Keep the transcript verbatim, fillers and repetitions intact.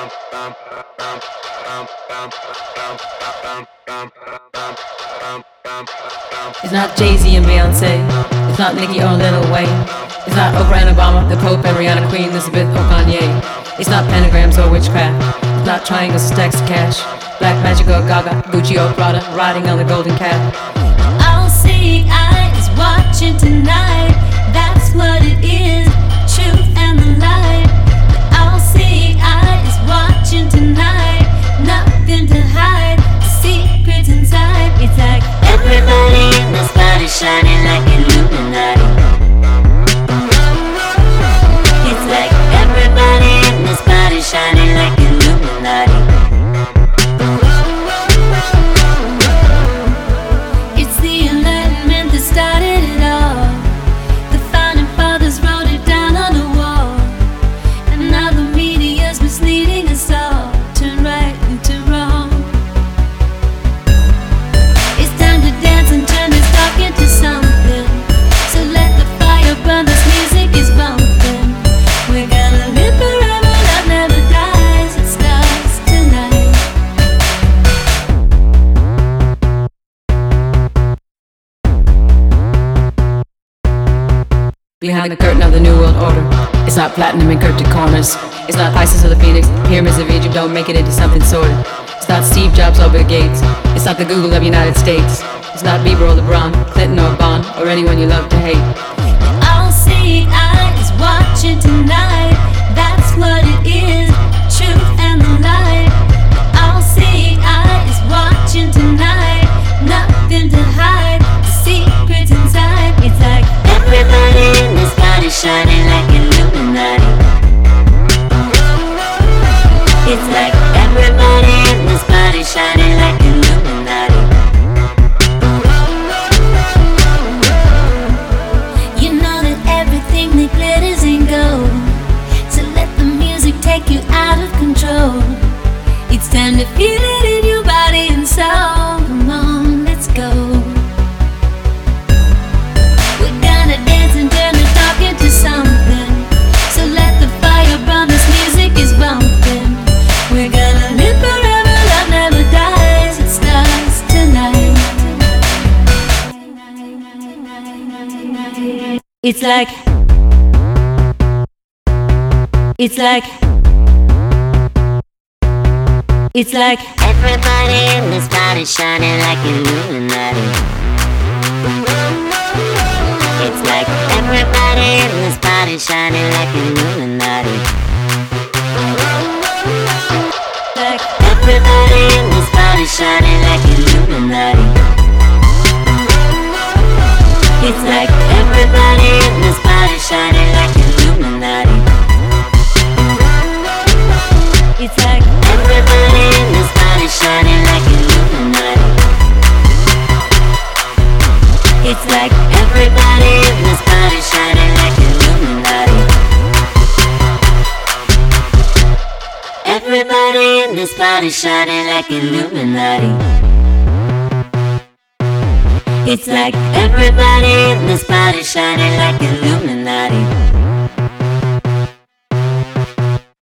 It's not Jay-Z and Beyonce. It's not Nicki or Lil Wayne. It's not Oprah and Obama, the Pope and Rihanna, Queen Elizabeth or Kanye. It's not pentagrams or witchcraft. It's not triangles or stacks of cash. Black Magic or Gaga, Gucci or Prada, riding on the golden cat. All seeing eyes watching tonight. That's what it is, truth and the light. All seeing eyes watching tonight. Nothing to hide, the secrets inside. It's like everybody in this body shining like Illuminati. It's like everybody in this body shining like Illuminati. It's the enlightenment that started it all. The founding fathers wrote it down on the wall. And now the media's misleading us all. Turn right into wrong. It's time to dance and turn this talk into something. So let the fire burn, this music is bumping. We're gonna live forever, love never dies. It starts tonight. Behind the curtain of the New World Order, it's not platinum encrypted corners. It's not Isis or the Phoenix, pyramids of Egypt don't make it into something sordid. It's not Steve Jobs or Bill Gates. It's not the Google of the United States. It's not Bieber or LeBron, Clinton or Bond, or anyone you love to hate. All seeing eyes watching tonight. That's what it is, truth and the light. All seeing eyes watching tonight. Nothing to hide, the secrets inside. It's like everybody in this body shining like Illuminati. It's like everybody in this body shining like Illuminati. You know that everything that glitters ain't gold. So let the music take you out of control. It's time to feel it in your body and soul. Come on, let's go. We're gonna dance and turn the talk into something. So let the fire burn, this music is bumping. We're gonna live forever, love never dies. It starts tonight. It's like It's like It's like everybody in this body shining like Illuminati. It's like everybody in this body shining like Illuminati. Like everybody in this body shining like Illuminati. It's like everybody in this body shining like Illuminati. It's like everybody in this body shining like Illuminati. It's like everybody in this body shining like Illuminati. Everybody in this body shining like Illuminati. It's like everybody in this body shining like Illuminati.